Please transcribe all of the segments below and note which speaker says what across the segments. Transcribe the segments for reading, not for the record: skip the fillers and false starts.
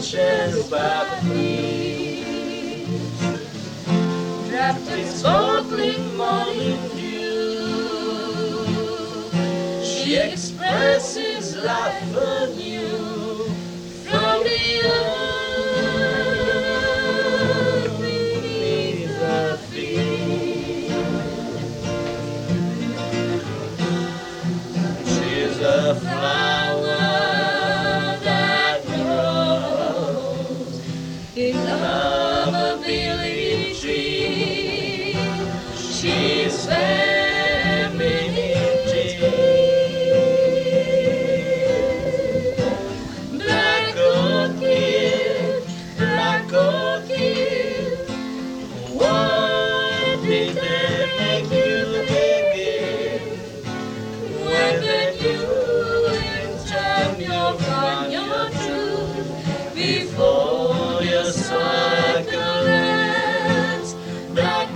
Speaker 1: conscience by peace. Wrapped in sparkling morning dew, she expresses life anew from the earth beneath her feet. She's a flower that grows in love a village tree. She's femininity. Black orchid, what did they make you begin? Whether you in time you'll find your truth before your cycle ends. Black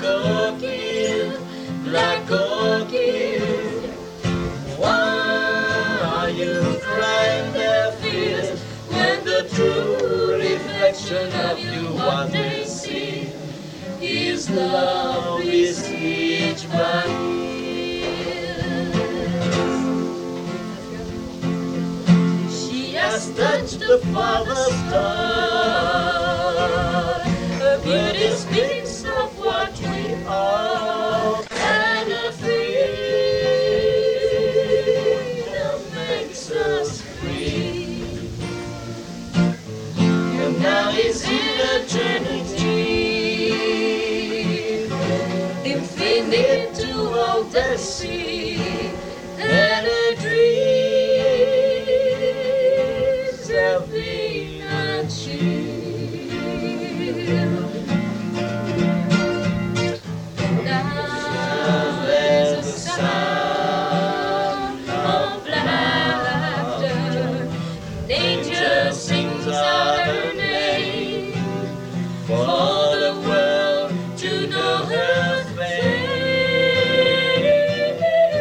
Speaker 1: orchid, why are you crying their fears when the true reflection of you what they see is love besieged by years? She has touched the Father's star. Her beauty speaks of what we are, and her freedom makes us free. And now is in eternity, infinite to all the sea, and her dreams have been achieved. Now there's a sound of laughter. Nature sings out her name for the world to know her fame.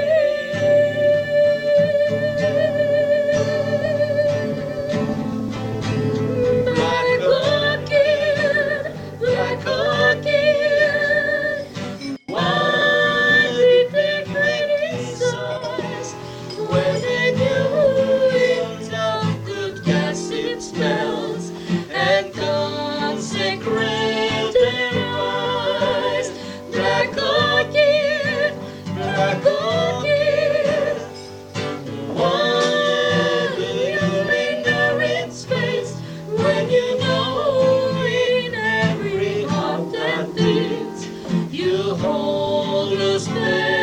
Speaker 1: Black orchid, why did they make these songs when they knew winds of good gossip smells and consecrated wise? Black orchid, why do you linger in space when you know in every heart that beats you hold a space?